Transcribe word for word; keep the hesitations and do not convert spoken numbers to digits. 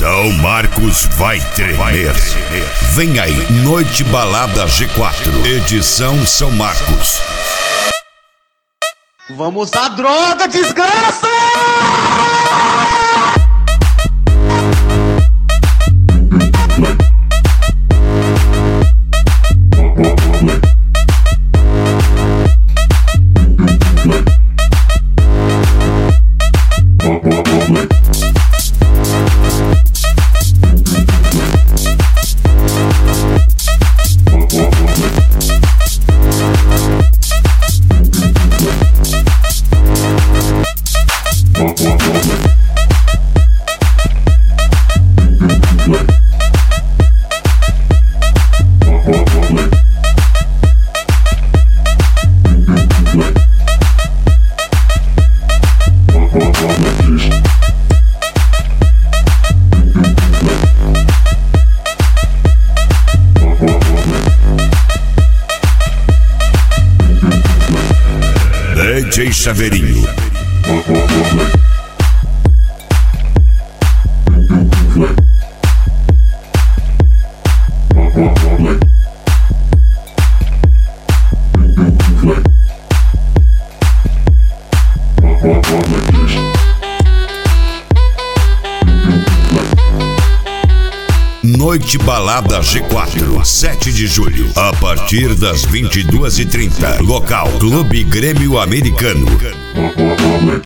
São Marcos vai tremer. Vem aí, Noite Balada G quatro, edição São Marcos. Vamos à droga, desgraça! D J Chaveirinho. Noite Balada G quatro, sete de julho, a partir das vinte e duas e trinta. Local: Clube Grêmio Americano.